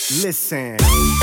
Listen.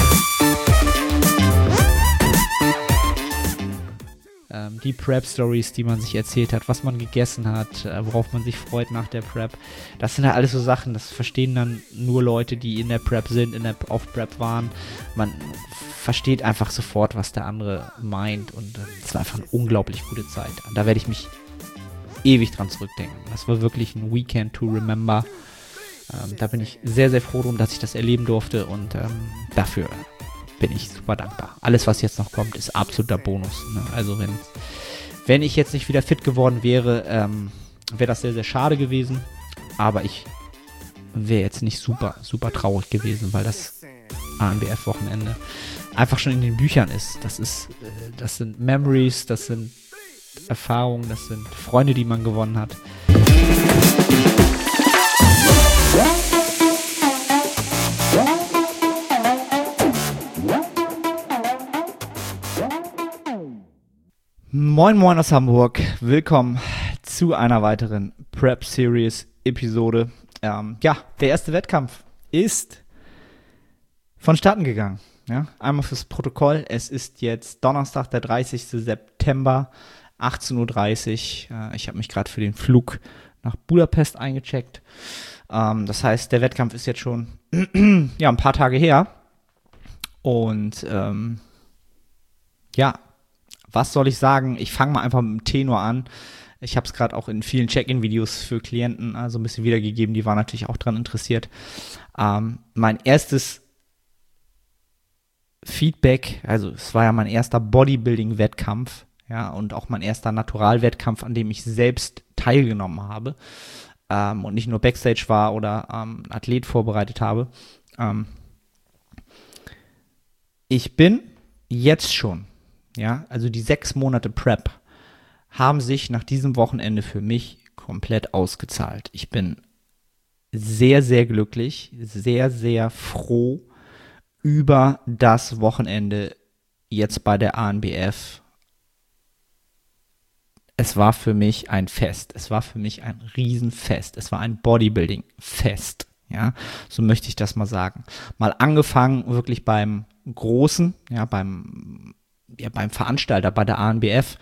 Die Prep-Stories, die man sich erzählt hat, was man gegessen hat, worauf man sich freut nach der Prep. Das sind ja alles so Sachen, das verstehen dann nur Leute, die in der Prep sind, auf Prep waren. Man versteht einfach sofort, was der andere meint und es war einfach eine unglaublich gute Zeit. Und da werde ich mich ewig dran zurückdenken. Das war wirklich ein Weekend to remember. Da bin ich sehr, sehr froh drum, dass ich das erleben durfte und dafür bin ich super dankbar. Alles, was jetzt noch kommt, ist absoluter Bonus. Ne? Also wenn ich jetzt nicht wieder fit geworden wäre, wäre das sehr, sehr schade gewesen. Aber ich wäre jetzt nicht super, super traurig gewesen, weil das ANBF-Wochenende einfach schon in den Büchern ist. Das sind Memories, das sind Erfahrungen, das sind Freunde, die man gewonnen hat. Moin Moin aus Hamburg, willkommen zu einer weiteren Prep Series Episode. Der erste Wettkampf ist vonstatten gegangen. Ja? Einmal fürs Protokoll, es ist jetzt Donnerstag, der 30. September, 18.30 Uhr. Ich habe mich gerade für den Flug nach Budapest eingecheckt. Das heißt, der Wettkampf ist jetzt schon ein paar Tage her. Und was soll ich sagen? Ich fange mal einfach mit dem Tenor an. Ich habe es gerade auch in vielen Check-in-Videos für Klienten so ein bisschen wiedergegeben. Die waren natürlich auch daran interessiert. Mein erstes Feedback, also es war ja mein erster Bodybuilding-Wettkampf, ja, und auch mein erster Natural-Wettkampf, an dem ich selbst teilgenommen habe und nicht nur Backstage war oder einen Athlet vorbereitet habe. Ich bin jetzt schon, ja, also die 6 Monate Prep haben sich nach diesem Wochenende für mich komplett ausgezahlt. Ich bin sehr, sehr glücklich, sehr, sehr froh über das Wochenende jetzt bei der ANBF. Es war für mich ein Fest. Es war für mich ein Riesenfest. Es war ein Bodybuilding-Fest. Ja, so möchte ich das mal sagen. Mal angefangen wirklich beim Großen, ja, beim Veranstalter, bei der ANBF,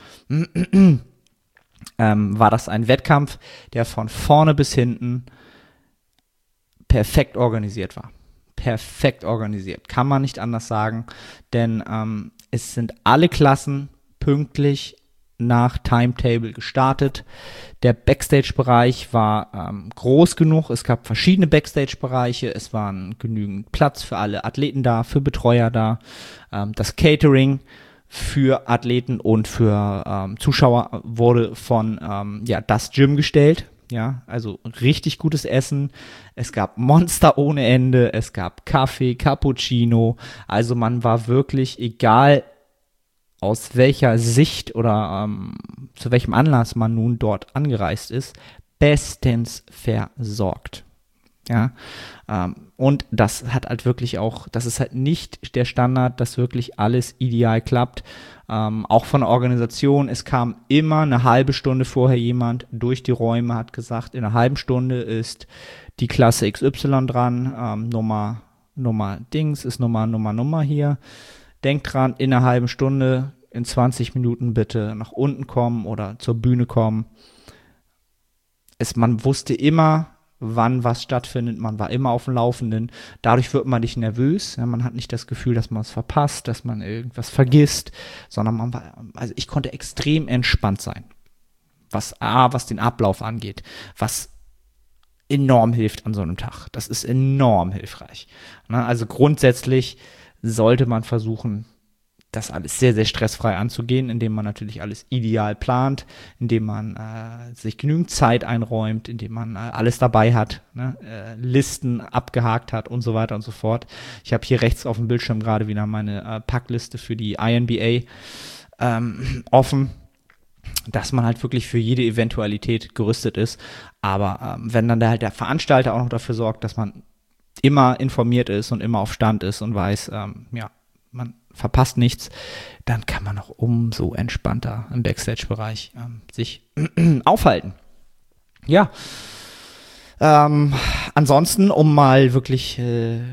war das ein Wettkampf, der von vorne bis hinten perfekt organisiert war. Perfekt organisiert, kann man nicht anders sagen, denn es sind alle Klassen pünktlich nach Timetable gestartet. Der Backstage-Bereich war groß genug, es gab verschiedene Backstage-Bereiche, es war genügend Platz für alle Athleten da, für Betreuer da, das Catering für Athleten und für Zuschauer wurde von das Gym gestellt. Ja, also richtig gutes Essen. Es gab Monster ohne Ende, es gab Kaffee, Cappuccino. Also man war wirklich, egal aus welcher Sicht oder zu welchem Anlass man nun dort angereist ist, bestens versorgt. Ja, und das hat halt wirklich auch, das ist halt nicht der Standard, dass wirklich alles ideal klappt. Auch von der Organisation, es kam immer eine halbe Stunde vorher jemand durch die Räume, hat gesagt, in einer halben Stunde ist die Klasse XY dran, Nummer Dings ist Nummer hier. Denkt dran, in einer halben Stunde, in 20 Minuten bitte nach unten kommen oder zur Bühne kommen. Man wusste immer, wann was stattfindet, man war immer auf dem Laufenden. Dadurch wird man nicht nervös, ja, man hat nicht das Gefühl, dass man es verpasst, dass man irgendwas vergisst, sondern also ich konnte extrem entspannt sein, was den Ablauf angeht, was enorm hilft an so einem Tag. Das ist enorm hilfreich. Also grundsätzlich sollte man versuchen, das alles sehr, sehr stressfrei anzugehen, indem man natürlich alles ideal plant, indem man sich genügend Zeit einräumt, indem man alles dabei hat, Listen abgehakt hat und so weiter und so fort. Ich habe hier rechts auf dem Bildschirm gerade wieder meine Packliste für die INBA offen, dass man halt wirklich für jede Eventualität gerüstet ist. Aber wenn dann der Veranstalter auch noch dafür sorgt, dass man immer informiert ist und immer auf Stand ist und weiß, man verpasst nichts, dann kann man auch umso entspannter im Backstage-Bereich sich aufhalten. Ja, ansonsten, um mal wirklich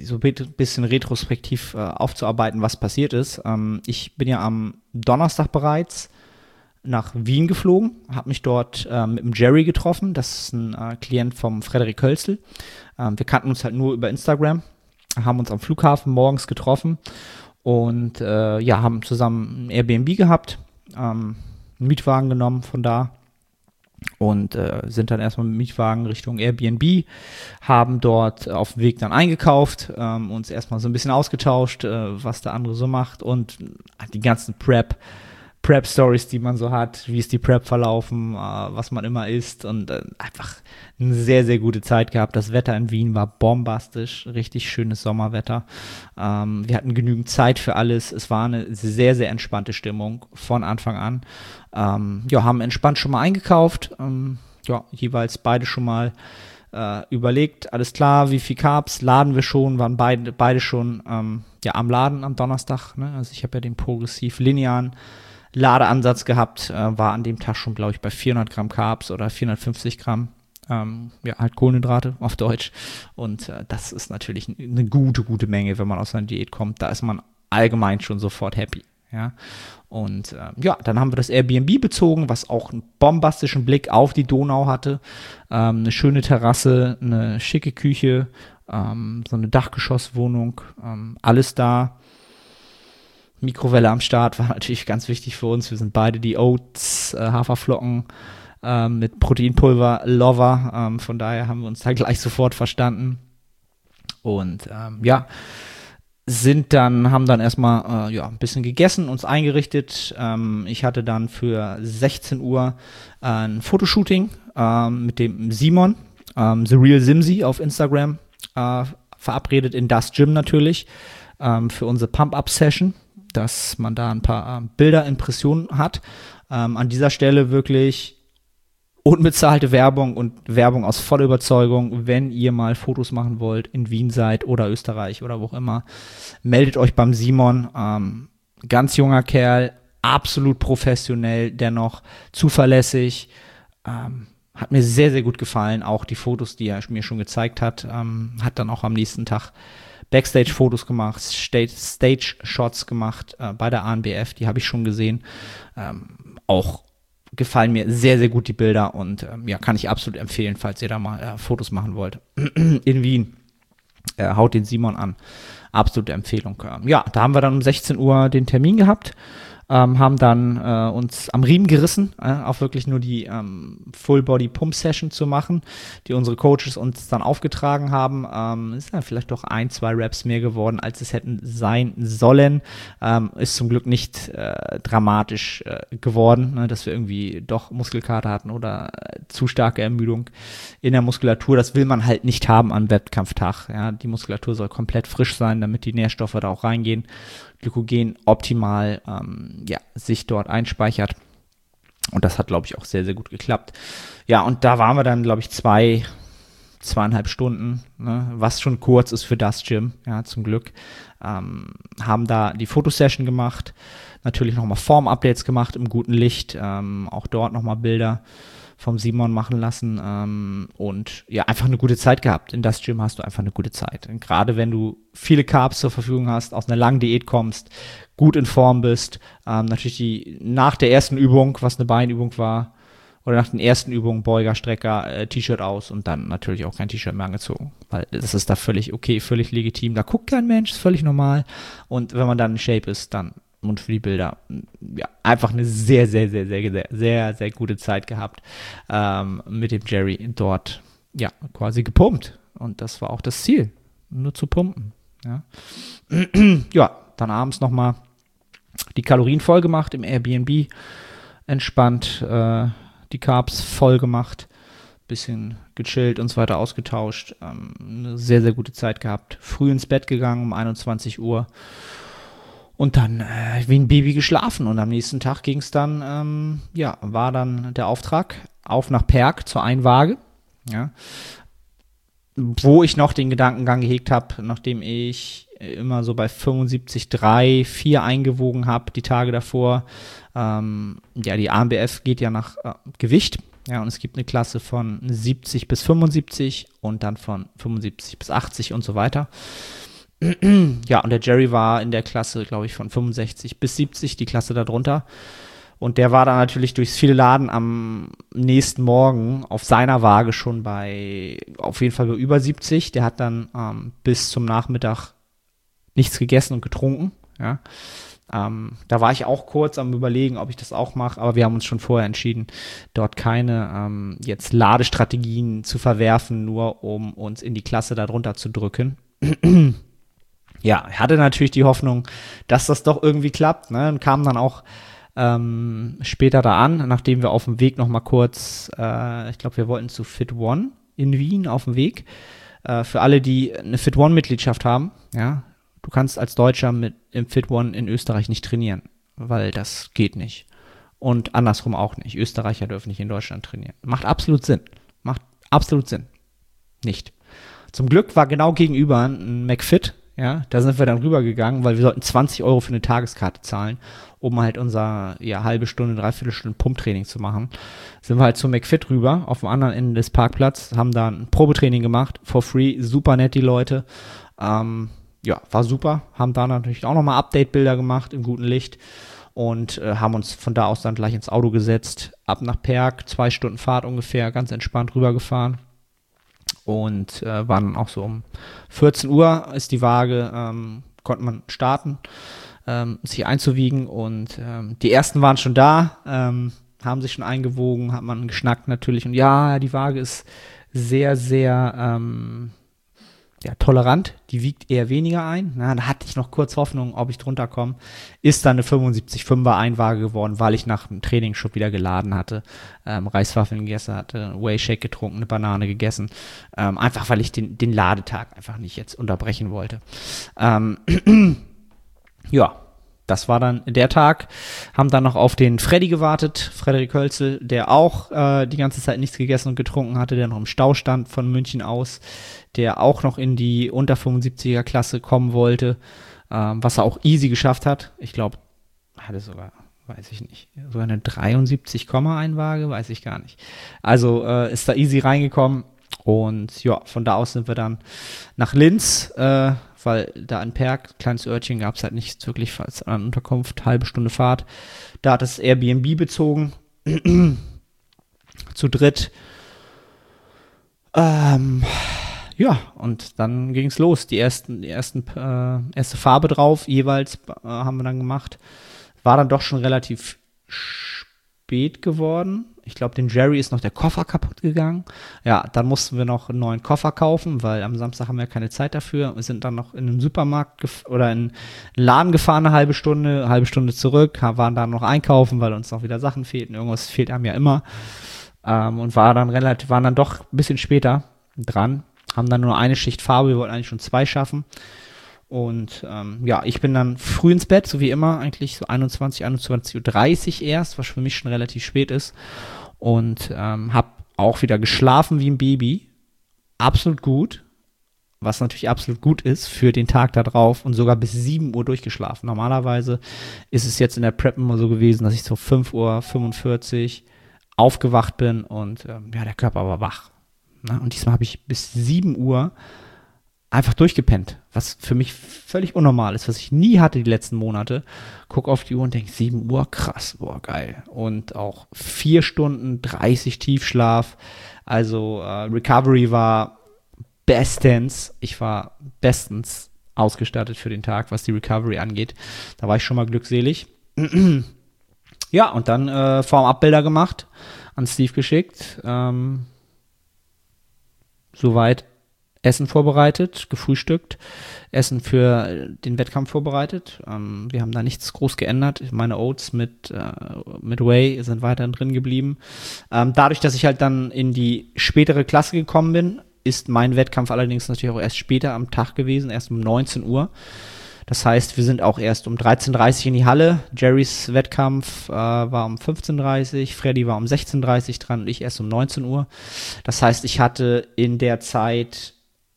so ein bisschen retrospektiv aufzuarbeiten, was passiert ist. Ich bin ja am Donnerstag bereits nach Wien geflogen, habe mich dort mit dem Jerry getroffen. Das ist ein Klient vom Frederik Hölzel. Wir kannten uns halt nur über Instagram, haben uns am Flughafen morgens getroffen und haben zusammen ein Airbnb gehabt, einen Mietwagen genommen von da und sind dann erstmal mit dem Mietwagen Richtung Airbnb, haben dort auf dem Weg dann eingekauft, uns erstmal so ein bisschen ausgetauscht, was der andere so macht und die ganzen Prep-Stories, die man so hat, wie ist die Prep verlaufen, was man immer isst und einfach eine sehr, sehr gute Zeit gehabt. Das Wetter in Wien war bombastisch, richtig schönes Sommerwetter. Wir hatten genügend Zeit für alles. Es war eine sehr, sehr entspannte Stimmung von Anfang an. Haben entspannt schon mal eingekauft, jeweils beide schon mal überlegt, alles klar, wie viel Carbs laden wir schon, waren beide schon am Laden am Donnerstag. Ne? Also ich habe ja den progressiv linearen Ladeansatz gehabt, war an dem Tag schon, glaube ich, bei 400 Gramm Carbs oder 450 Gramm, halt Kohlenhydrate auf Deutsch. Und das ist natürlich eine gute Menge, wenn man aus einer Diät kommt. Da ist man allgemein schon sofort happy. Ja, und dann haben wir das Airbnb bezogen, was auch einen bombastischen Blick auf die Donau hatte. Eine schöne Terrasse, eine schicke Küche, so eine Dachgeschosswohnung, alles da. Mikrowelle am Start war natürlich ganz wichtig für uns. Wir sind beide die Oats, Haferflocken mit Proteinpulver Lover. Von daher haben wir uns da gleich sofort verstanden. Und haben dann erstmal ein bisschen gegessen, uns eingerichtet. Ich hatte dann für 16 Uhr ein Fotoshooting mit dem Simon, The Real Simsi auf Instagram, verabredet in das Gym natürlich, für unsere Pump-Up-Session, dass man da ein paar Bilder, Impressionen hat. An dieser Stelle wirklich unbezahlte Werbung und Werbung aus voller Überzeugung. Wenn ihr mal Fotos machen wollt, in Wien seid oder Österreich oder wo auch immer, meldet euch beim Simon. Ganz junger Kerl, absolut professionell, dennoch zuverlässig. Hat mir sehr, sehr gut gefallen. Auch die Fotos, die er mir schon gezeigt hat. Hat dann auch am nächsten Tag Backstage-Fotos gemacht, Stage-Shots gemacht bei der ANBF, die habe ich schon gesehen. Auch gefallen mir sehr, sehr gut die Bilder und kann ich absolut empfehlen, falls ihr da mal Fotos machen wollt. In Wien. Haut den Simon an. Absolute Empfehlung. Da haben wir dann um 16 Uhr den Termin gehabt. Haben dann uns am Riemen gerissen, auch wirklich nur die Full-Body-Pump-Session zu machen, die unsere Coaches uns dann aufgetragen haben. Ist dann vielleicht doch 1-2 Reps mehr geworden, als es hätten sein sollen. Ist zum Glück nicht dramatisch geworden, ne, dass wir irgendwie doch Muskelkater hatten oder zu starke Ermüdung in der Muskulatur. Das will man halt nicht haben am Wettkampftag. Ja. Die Muskulatur soll komplett frisch sein, damit die Nährstoffe da auch reingehen. Glykogen optimal sich dort einspeichert. Und das hat, glaube ich, auch sehr, sehr gut geklappt. Ja, und da waren wir dann, glaube ich, 2,5 Stunden, ne, was schon kurz ist für das Gym, ja, zum Glück. Haben da die Fotosession gemacht, natürlich nochmal Form-Updates gemacht im guten Licht, auch dort nochmal Bilder vom Simon machen lassen und einfach eine gute Zeit gehabt. In das Gym hast du einfach eine gute Zeit. Und gerade wenn du viele Carbs zur Verfügung hast, aus einer langen Diät kommst, gut in Form bist, natürlich nach der ersten Übung, was eine Beinübung war, oder nach den ersten Übungen Beuger, Strecker, T-Shirt aus und dann natürlich auch kein T-Shirt mehr angezogen, weil das ist da völlig okay, völlig legitim. Da guckt kein Mensch, ist völlig normal. Und wenn man dann in Shape ist, dann und für die Bilder, einfach eine sehr, sehr, sehr, sehr, sehr, sehr, sehr gute Zeit gehabt mit dem Jerry dort, quasi gepumpt. Und das war auch das Ziel, nur zu pumpen. Ja, dann abends nochmal die Kalorien voll gemacht im Airbnb, entspannt die Carbs voll gemacht, bisschen gechillt und so weiter ausgetauscht, eine sehr, sehr gute Zeit gehabt. Früh ins Bett gegangen um 21 Uhr. Und dann wie ein Baby geschlafen. Und am nächsten Tag ging es dann, war dann der Auftrag auf nach Perg zur Einwaage. Ja. Wo ich noch den Gedankengang gehegt habe, nachdem ich immer so bei 75,3, 4 eingewogen habe die Tage davor. Die ANBF geht ja nach Gewicht. Ja, und es gibt eine Klasse von 70 bis 75 und dann von 75 bis 80 und so weiter. Ja, und der Jerry war in der Klasse, glaube ich, von 65 bis 70, die Klasse darunter. Und der war dann natürlich durchs viele Laden am nächsten Morgen auf seiner Waage schon auf jeden Fall bei über 70. Der hat dann bis zum Nachmittag nichts gegessen und getrunken. Ja. Da war ich auch kurz am Überlegen, ob ich das auch mache, aber wir haben uns schon vorher entschieden, dort keine jetzt Ladestrategien zu verwerfen, nur um uns in die Klasse darunter zu drücken. Ja, er hatte natürlich die Hoffnung, dass das doch irgendwie klappt, ne? Und kam dann auch später da an, nachdem wir auf dem Weg noch mal kurz, ich glaube, wir wollten zu Fit One in Wien auf dem Weg. Für alle, die eine Fit One-Mitgliedschaft haben, ja, du kannst als Deutscher im Fit One in Österreich nicht trainieren, weil das geht nicht. Und andersrum auch nicht. Österreicher dürfen nicht in Deutschland trainieren. Macht absolut Sinn. Macht absolut Sinn. Nicht. Zum Glück war genau gegenüber ein McFit. Ja, da sind wir dann rübergegangen, weil wir sollten 20 Euro für eine Tageskarte zahlen, um halt unser halbe Stunde, dreiviertel Stunde Pumptraining zu machen. Sind wir halt zum McFit rüber, auf dem anderen Ende des Parkplatzes, haben da ein Probetraining gemacht, for free, super nett die Leute. Ja, war super, haben da natürlich auch nochmal Update-Bilder gemacht im guten Licht und haben uns von da aus dann gleich ins Auto gesetzt, ab nach Perg, 2 Stunden Fahrt ungefähr, ganz entspannt rübergefahren. Und waren dann auch so um 14 Uhr ist die Waage, konnte man starten, sich einzuwiegen und die ersten waren schon da, haben sich schon eingewogen, hat man geschnackt natürlich und ja, die Waage ist sehr, sehr tolerant, die wiegt eher weniger ein. Na, da hatte ich noch kurz Hoffnung, ob ich drunter komme. Ist dann eine 75,5er Einwaage geworden, weil ich nach dem Training schon wieder geladen hatte, Reiswaffeln gegessen hatte, Whey-Shake getrunken, eine Banane gegessen. Einfach, weil ich den Ladetag einfach nicht jetzt unterbrechen wollte. Ja, das war dann der Tag. Haben dann noch auf den Freddy gewartet, Frederik Hölzel, der auch die ganze Zeit nichts gegessen und getrunken hatte, der noch im Stau stand von München aus, der auch noch in die unter 75er Klasse kommen wollte, was er auch easy geschafft hat. Ich glaube, hatte sogar, weiß ich nicht, sogar eine 73, Einwaage, weiß ich gar nicht. Also ist da easy reingekommen und ja, von da aus sind wir dann nach Linz, weil da in Perg, kleines Örtchen, gab es halt nichts wirklich an Unterkunft, halbe Stunde Fahrt. Da hat das Airbnb bezogen, zu dritt. Ja, und dann ging es los. Die erste Farbe drauf, jeweils haben wir dann gemacht. War dann doch schon relativ spät geworden. Ich glaube, dem Jerry ist noch der Koffer kaputt gegangen. Ja, dann mussten wir noch einen neuen Koffer kaufen, weil am Samstag haben wir keine Zeit dafür. Wir sind dann noch in einen Supermarkt oder in einen Laden gefahren, eine halbe Stunde zurück, waren dann noch einkaufen, weil uns noch wieder Sachen fehlten. Irgendwas fehlt einem ja immer. Und waren dann doch ein bisschen später dran. Haben dann nur eine Schicht Farbe, wir wollten eigentlich schon 2 schaffen. Und ja, ich bin dann früh ins Bett, so wie immer, eigentlich so 21:30 Uhr erst, was für mich schon relativ spät ist. Und habe auch wieder geschlafen wie ein Baby. Absolut gut. Was natürlich absolut gut ist für den Tag da drauf und sogar bis 7 Uhr durchgeschlafen. Normalerweise ist es jetzt in der Prep immer so gewesen, dass ich so 5:45 Uhr aufgewacht bin und ja, der Körper war wach. Na, und diesmal habe ich bis 7 Uhr einfach durchgepennt, was für mich völlig unnormal ist, was ich nie hatte die letzten Monate. Guck auf die Uhr und denke, 7 Uhr, krass, boah, geil. Und auch 4 Stunden 30 Tiefschlaf. Also Recovery war bestens. Ich war bestens ausgestattet für den Tag, was die Recovery angeht. Da war ich schon mal glückselig. Ja, und dann Formabbilder gemacht, an Steve geschickt. Soweit Essen vorbereitet, gefrühstückt, Essen für den Wettkampf vorbereitet. Wir haben da nichts groß geändert. Meine Oats mit Whey sind weiterhin drin geblieben. Dadurch, dass ich halt dann in die spätere Klasse gekommen bin, ist mein Wettkampf allerdings natürlich auch erst später am Tag gewesen, erst um 19 Uhr. Das heißt, wir sind auch erst um 13:30 Uhr in die Halle. Jerrys Wettkampf war um 15:30 Uhr, Freddy war um 16:30 Uhr dran und ich erst um 19 Uhr. Das heißt, ich hatte in der Zeit,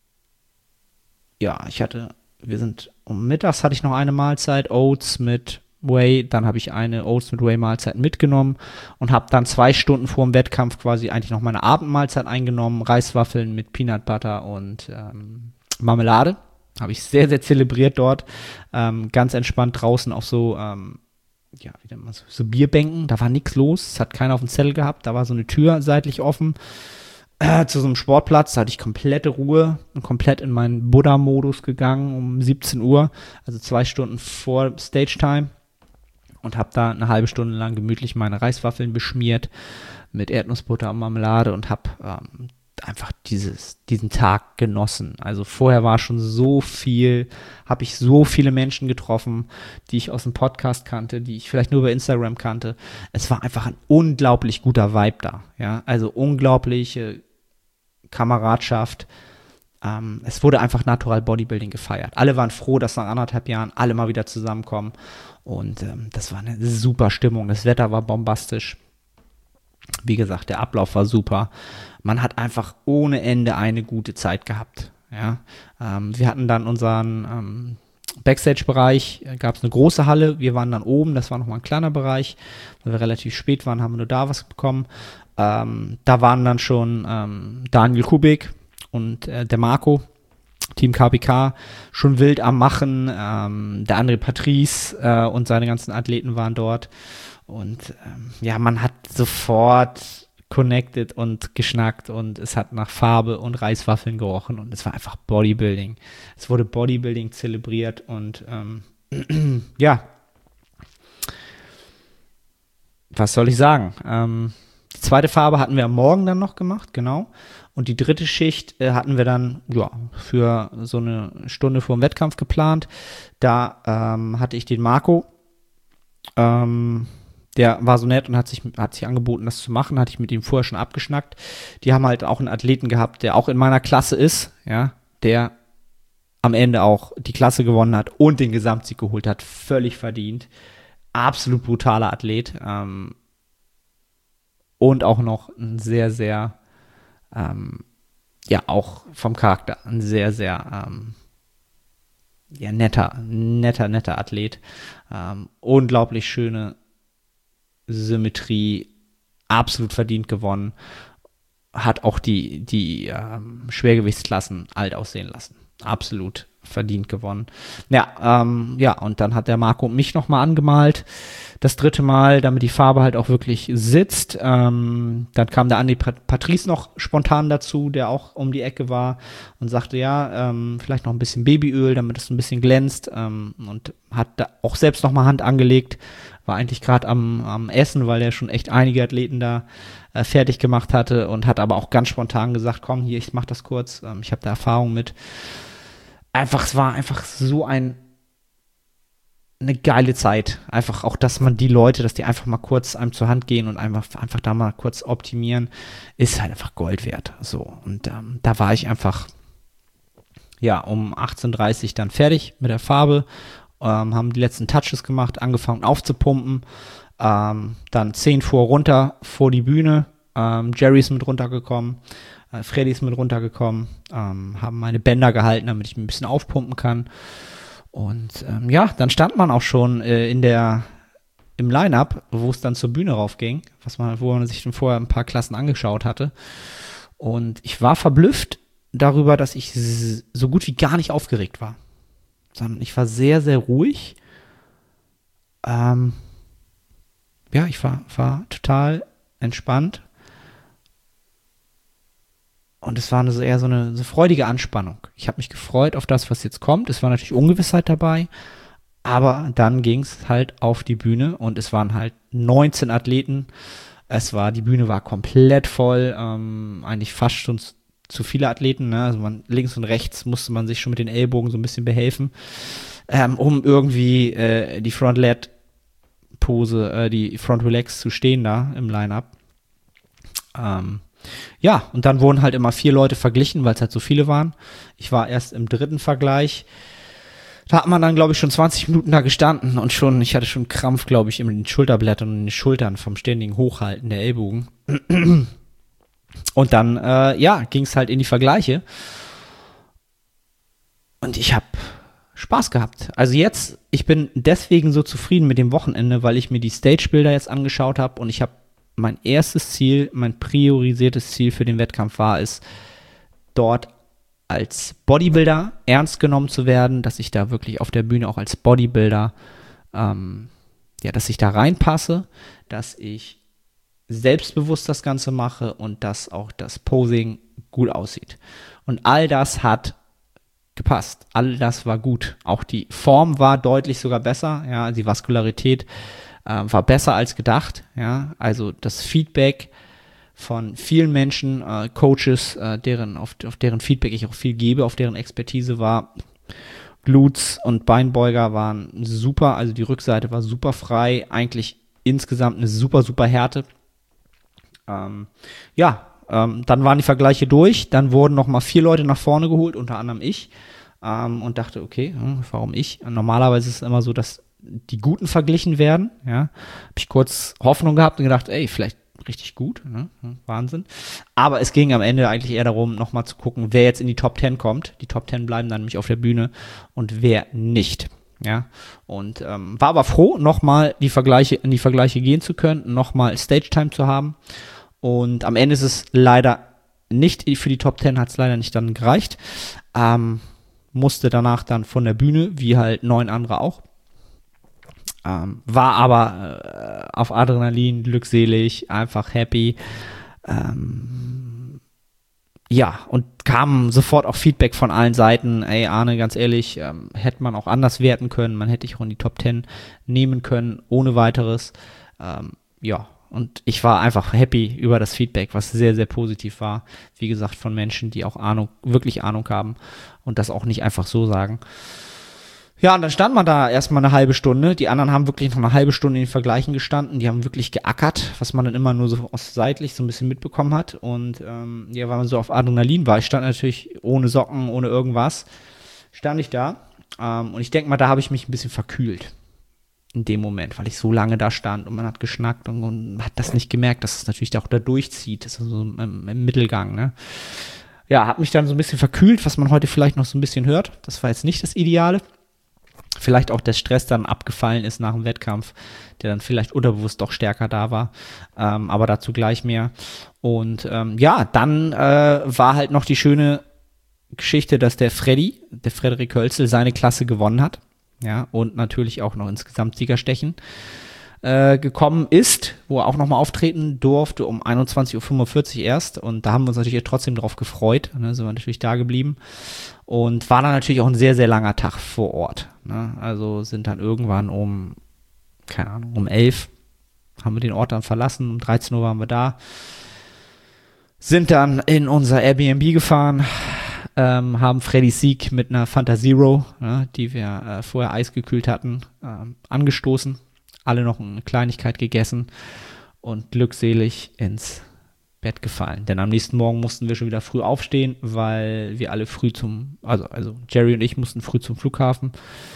mittags hatte ich noch eine Mahlzeit, Oats mit Whey, dann habe ich eine Oats mit Whey Mahlzeit mitgenommen und habe dann 2 Stunden vor dem Wettkampf quasi eigentlich noch meine Abendmahlzeit eingenommen, Reiswaffeln mit Peanut Butter und Marmelade. Habe ich sehr, sehr zelebriert dort. Ganz entspannt draußen auf so, wie nennt man so Bierbänken. Da war nichts los. Es hat keiner auf dem Zettel gehabt. Da war so eine Tür seitlich offen. Zu so einem Sportplatz. Da hatte ich komplette Ruhe und komplett in meinen Buddha-Modus gegangen um 17 Uhr. Also 2 Stunden vor Stage-Time. Und habe da eine halbe Stunde lang gemütlich meine Reiswaffeln beschmiert mit Erdnussbutter und Marmelade und habe einfach diesen Tag genossen. Also vorher war schon so viel, habe ich so viele Menschen getroffen, die ich aus dem Podcast kannte, die ich vielleicht nur über Instagram kannte. Es war einfach ein unglaublich guter Vibe da. Ja? Also unglaubliche Kameradschaft. Es wurde einfach Natural Bodybuilding gefeiert. Alle waren froh, dass nach 1,5 Jahren alle mal wieder zusammenkommen. Und das war eine super Stimmung. Das Wetter war bombastisch. Wie gesagt, der Ablauf war super. Man hat einfach ohne Ende eine gute Zeit gehabt. Ja? Wir hatten dann unseren Backstage-Bereich, gab es eine große Halle. Wir waren dann oben, das war nochmal ein kleiner Bereich. Weil wir relativ spät waren, haben wir nur da was bekommen. Da waren dann schon Daniel Kubik und der Marco, Team KPK, schon wild am Machen. Der André Patrice und seine ganzen Athleten waren dort. Und man hat sofort connected und geschnackt und es hat nach Farbe und Reiswaffeln gerochen und es war einfach Bodybuilding. Es wurde Bodybuilding zelebriert und was soll ich sagen? Die zweite Farbe hatten wir am Morgen dann noch gemacht, genau. Und die dritte Schicht hatten wir dann für so eine Stunde vor dem Wettkampf geplant. Da hatte ich den Marco, der war so nett und hat sich angeboten, das zu machen. Hatte ich mit ihm vorher schon abgeschnackt. Die haben halt auch einen Athleten gehabt, der auch in meiner Klasse ist, ja, der am Ende auch die Klasse gewonnen hat und den Gesamtsieg geholt hat. Völlig verdient. Absolut brutaler Athlet. Und auch noch ein sehr, sehr, auch vom Charakter, ein sehr, sehr, netter Athlet. Unglaublich schöne Symmetrie, absolut verdient gewonnen, hat auch die Schwergewichtsklassen alt aussehen lassen. Absolut verdient gewonnen. Und dann hat der Marco mich nochmal angemalt, das 3. Mal, damit die Farbe halt auch wirklich sitzt. Dann kam der André Patrice noch spontan dazu, der auch um die Ecke war und sagte, vielleicht noch ein bisschen Babyöl, damit es ein bisschen glänzt, und hat da auch selbst nochmal Hand angelegt, war eigentlich gerade am Essen, weil er schon echt einige Athleten da fertig gemacht hatte und hat aber auch ganz spontan gesagt, komm hier, ich mach das kurz, ich habe da Erfahrung mit. Es war einfach so eine geile Zeit. Einfach auch, dass man die Leute, dass die einfach mal kurz einem zur Hand gehen und einfach da mal kurz optimieren, ist halt einfach Gold wert. So, und da war ich einfach um 18:30 Uhr dann fertig mit der Farbe, haben die letzten Touches gemacht, angefangen aufzupumpen, dann 10 vor runter vor die Bühne, Jerry ist mit runtergekommen, Freddy ist mit runtergekommen, haben meine Bänder gehalten, damit ich ein bisschen aufpumpen kann. Und dann stand man auch schon im Line-Up, wo es dann zur Bühne raufging, wo man sich dann vorher ein paar Klassen angeschaut hatte. Und ich war verblüfft darüber, dass ich so gut wie gar nicht aufgeregt war. Sondern ich war sehr, sehr ruhig. Ich war total entspannt. Und es war eher so eine freudige Anspannung. Ich habe mich gefreut auf das, was jetzt kommt. Es war natürlich Ungewissheit dabei. Aber dann ging es halt auf die Bühne und es waren halt 19 Athleten. Die Bühne war komplett voll. Eigentlich fast schon zu viele Athleten. Ne? Also links und rechts musste man sich schon mit den Ellbogen so ein bisschen behelfen, um irgendwie die Front-Lat-Pose, die Front-Relax zu stehen da im Line-Up. Und dann wurden halt immer 4 Leute verglichen, weil es halt so viele waren. Ich war erst im 3. Vergleich. Da hat man dann, glaube ich, schon 20 Minuten da gestanden und ich hatte schon Krampf, glaube ich, in den Schulterblättern und in den Schultern vom ständigen Hochhalten der Ellbogen. Und dann, ging es halt in die Vergleiche. Und ich habe Spaß gehabt. Also ich bin deswegen so zufrieden mit dem Wochenende, weil ich mir die Stage-Bilder jetzt angeschaut habe und ich habe mein erstes Ziel, mein priorisiertes Ziel für den Wettkampf war es, dort als Bodybuilder ernst genommen zu werden, dass ich da wirklich auf der Bühne auch als Bodybuilder, dass ich da reinpasse, dass ich selbstbewusst das Ganze mache und dass auch das Posing gut aussieht. Und all das hat gepasst. All das war gut. Auch die Form war deutlich sogar besser. Ja, die Vaskularität war besser als gedacht. Ja, also das Feedback von vielen Menschen, Coaches, auf deren Feedback ich auch viel gebe, auf deren Expertise war. Glutes und Beinbeuger waren super. Also die Rückseite war super frei. Eigentlich insgesamt eine super, super Härte. Dann waren die Vergleiche durch, dann wurden nochmal 4 Leute nach vorne geholt, unter anderem ich, und dachte, okay, warum ich? Normalerweise ist es immer so, dass die Guten verglichen werden, ja. Habe ich kurz Hoffnung gehabt und gedacht, vielleicht richtig gut, ne? Wahnsinn. Aber es ging am Ende eigentlich eher darum, nochmal zu gucken, wer jetzt in die Top 10 kommt. Die Top 10 bleiben dann nämlich auf der Bühne und wer nicht. Ja, und war aber froh, nochmal in die Vergleiche gehen zu können, nochmal Stage-Time zu haben. Und am Ende ist es leider nicht, für die Top 10 hat es leider nicht dann gereicht. Musste danach dann von der Bühne, wie halt 9 andere auch. War aber auf Adrenalin, glückselig, einfach happy. Und kam sofort auch Feedback von allen Seiten. Ey, Arne, ganz ehrlich, hätte man auch anders werten können. Man hätte dich auch in die Top 10 nehmen können, ohne weiteres. Und ich war einfach happy über das Feedback, was sehr, sehr positiv war. Wie gesagt, von Menschen, die auch wirklich Ahnung haben und das auch nicht einfach so sagen. Ja, und dann stand man da erstmal eine halbe Stunde. Die anderen haben wirklich noch eine halbe Stunde in den Vergleichen gestanden. Die haben wirklich geackert, was man dann immer nur so seitlich so ein bisschen mitbekommen hat. Und weil man so auf Adrenalin war. Ich stand natürlich ohne Socken, ohne irgendwas. Stand ich da. Und ich denke mal, da habe ich mich ein bisschen verkühlt. In dem Moment, weil ich so lange da stand und man hat geschnackt und hat das nicht gemerkt, dass es natürlich auch da durchzieht. Das ist so im Mittelgang, ne? Ja, hat mich dann so ein bisschen verkühlt, was man heute vielleicht noch so ein bisschen hört. Das war jetzt nicht das Ideale. Vielleicht auch der Stress dann abgefallen ist nach dem Wettkampf, der dann vielleicht unterbewusst doch stärker da war. Aber dazu gleich mehr. Und dann war halt noch die schöne Geschichte, dass der Frederik Hölzel, seine Klasse gewonnen hat. Ja, und natürlich auch noch ins Gesamtsiegerstechen gekommen ist, wo er auch nochmal auftreten durfte um 21.45 Uhr erst. Und da haben wir uns natürlich trotzdem drauf gefreut. Ne, sind wir natürlich da geblieben. Und war dann natürlich auch ein sehr, sehr langer Tag vor Ort. Ne? Also sind dann irgendwann um 11 haben wir den Ort dann verlassen. Um 13 Uhr waren wir da. Sind dann in unser Airbnb gefahren. Haben Freddy's Sieg mit einer Fanta Zero, die wir vorher eisgekühlt hatten, angestoßen. Alle noch eine Kleinigkeit gegessen und glückselig ins Bett gefallen. Denn am nächsten Morgen mussten wir schon wieder früh aufstehen, weil wir alle früh also Jerry und ich mussten früh zum Flughafen.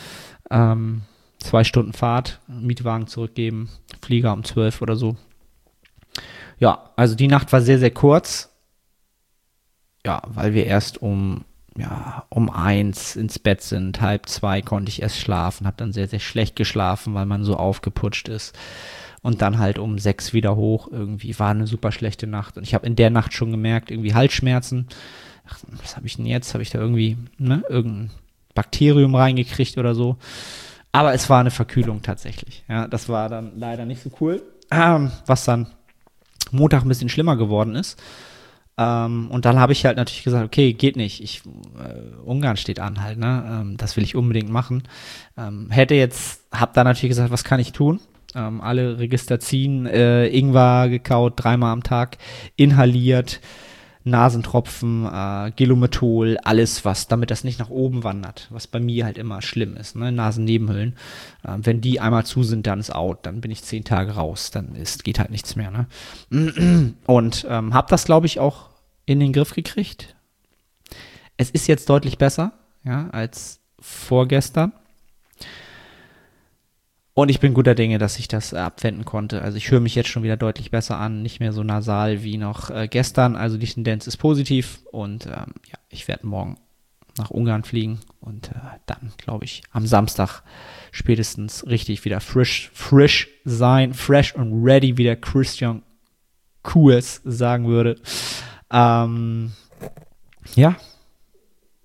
2 Stunden Fahrt, Mietwagen zurückgeben, Flieger um 12 oder so. Ja, also die Nacht war sehr, sehr kurz. Ja, weil wir erst um 1 ins Bett sind, 1:30 konnte ich erst schlafen, habe dann sehr, sehr schlecht geschlafen, weil man so aufgeputscht ist. Und dann halt um 6 wieder hoch. Irgendwie war eine super schlechte Nacht. Und ich habe in der Nacht schon gemerkt, irgendwie Halsschmerzen. Ach, was habe ich denn jetzt? Habe ich da irgendwie irgendein Bakterium reingekriegt oder so? Aber es war eine Verkühlung tatsächlich. Ja, das war dann leider nicht so cool. Was dann Montag ein bisschen schlimmer geworden ist. Und dann habe ich halt natürlich gesagt, okay, geht nicht. Ungarn steht an halt, ne? Das will ich unbedingt machen. Hab dann natürlich gesagt, was kann ich tun? Alle Register ziehen, Ingwer gekaut, 3-mal am Tag, inhaliert, Nasentropfen, Gelomethol, alles damit das nicht nach oben wandert, was bei mir halt immer schlimm ist, ne? Nasennebenhöhlen. Wenn die einmal zu sind, dann ist out, dann bin ich 10 Tage raus, geht halt nichts mehr, ne? Und habe das, glaube ich, auch in den Griff gekriegt. Es ist jetzt deutlich besser, ja, als vorgestern. Und ich bin guter Dinge, dass ich das abwenden konnte. Also ich höre mich jetzt schon wieder deutlich besser an, nicht mehr so nasal wie noch gestern. Also die Tendenz ist positiv und ich werde morgen nach Ungarn fliegen und dann, glaube ich, am Samstag spätestens richtig wieder fresh sein, fresh und ready, wie der Christian Kurs sagen würde.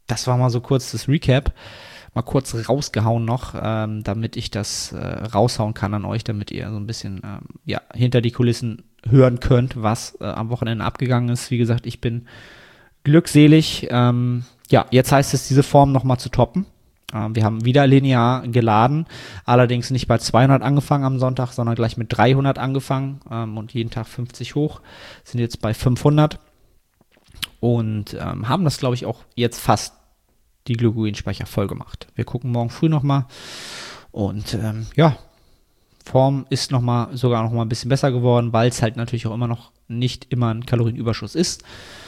das war mal so kurz das Recap. Mal kurz rausgehauen noch, damit ich das raushauen kann an euch, damit ihr so ein bisschen hinter die Kulissen hören könnt, was am Wochenende abgegangen ist. Wie gesagt, ich bin glückselig. Jetzt heißt es, diese Form nochmal zu toppen. Wir haben wieder linear geladen, allerdings nicht bei 200 angefangen am Sonntag, sondern gleich mit 300 angefangen und jeden Tag 50 hoch. Sind jetzt bei 500 und haben das, glaube ich, auch jetzt fast die Glykogenspeicher voll gemacht. Wir gucken morgen früh nochmal und Form ist sogar noch mal ein bisschen besser geworden, weil es halt natürlich auch immer noch nicht immer ein Kalorienüberschuss ist.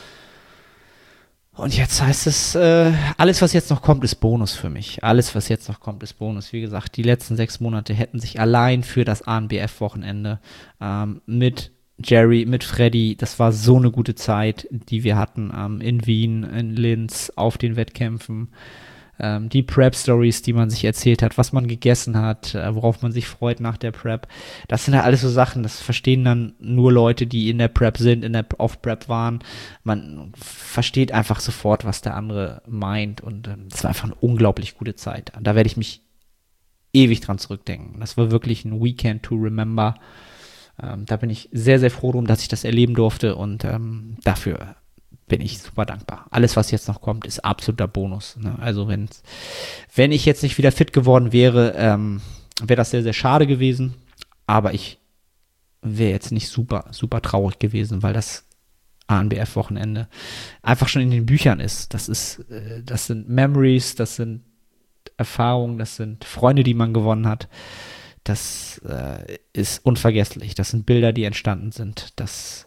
Und jetzt heißt es, alles, was jetzt noch kommt, ist Bonus für mich. Alles, was jetzt noch kommt, ist Bonus. Wie gesagt, die letzten 6 Monate hätten sich allein für das ANBF-Wochenende mit Jerry, mit Freddy, das war so eine gute Zeit, die wir hatten in Wien, in Linz, auf den Wettkämpfen. Die Prep-Stories, die man sich erzählt hat, was man gegessen hat, worauf man sich freut nach der Prep. Das sind halt alles so Sachen, das verstehen dann nur Leute, die in der Prep sind, auf Prep waren. Man versteht einfach sofort, was der andere meint und das war einfach eine unglaublich gute Zeit. Da werde ich mich ewig dran zurückdenken. Das war wirklich ein Weekend to remember. Da bin ich sehr, sehr froh drum, dass ich das erleben durfte und dafür bin ich super dankbar. Alles, was jetzt noch kommt, ist absoluter Bonus. Ne? Also wenn ich jetzt nicht wieder fit geworden wäre, wäre das sehr, sehr schade gewesen. Aber ich wäre jetzt nicht super, super traurig gewesen, weil das ANBF-Wochenende einfach schon in den Büchern ist. Das sind Memories, das sind Erfahrungen, das sind Freunde, die man gewonnen hat. Das ist unvergesslich. Das sind Bilder, die entstanden sind. Das,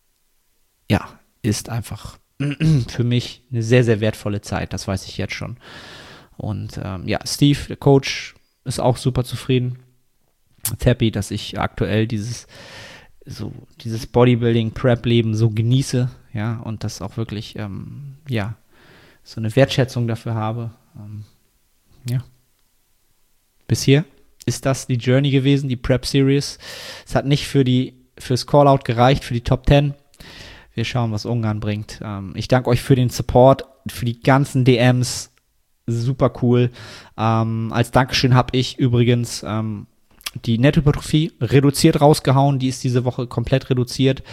ist einfach für mich eine sehr, sehr wertvolle Zeit. Das weiß ich jetzt schon. Und Steve, der Coach, ist auch super zufrieden. Happy, dass ich aktuell dieses Bodybuilding-Prep-Leben so genieße. Ja, und das auch wirklich, so eine Wertschätzung dafür habe. Bis hier ist das die Journey gewesen, die Prep-Series. Es hat nicht fürs Callout gereicht, für die Top 10. Wir schauen, was Ungarn bringt. Ich danke euch für den Support, für die ganzen DMs. Super cool. Als Dankeschön habe ich übrigens die Nettohypertrophie reduziert rausgehauen. Die ist diese Woche komplett reduziert.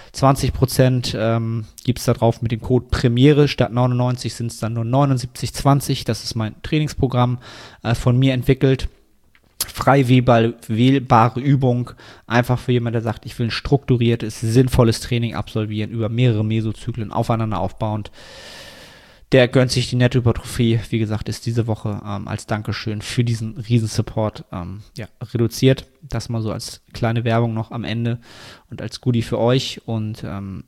20% gibt es da drauf mit dem Code Premiere. Statt 99 sind es dann nur 79,20. Das ist mein Trainingsprogramm von mir entwickelt. Frei wählbare Übung, einfach für jemanden, der sagt, ich will ein strukturiertes, sinnvolles Training absolvieren, über mehrere Mesozyklen aufeinander aufbauend. Der gönnt sich die Nettohypertrophie, wie gesagt, ist diese Woche als Dankeschön für diesen Riesensupport reduziert. Das mal so als kleine Werbung noch am Ende und als Goodie für euch. Und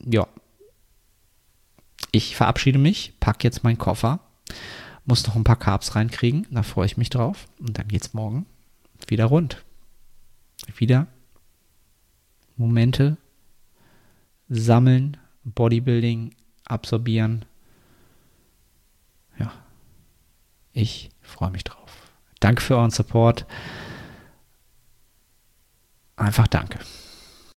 ich verabschiede mich, packe jetzt meinen Koffer, muss noch ein paar Carbs reinkriegen, da freue ich mich drauf. Und dann geht's morgen wieder rund. Wieder Momente sammeln, Bodybuilding absorbieren. Ja, ich freue mich drauf. Danke für euren Support. Einfach danke.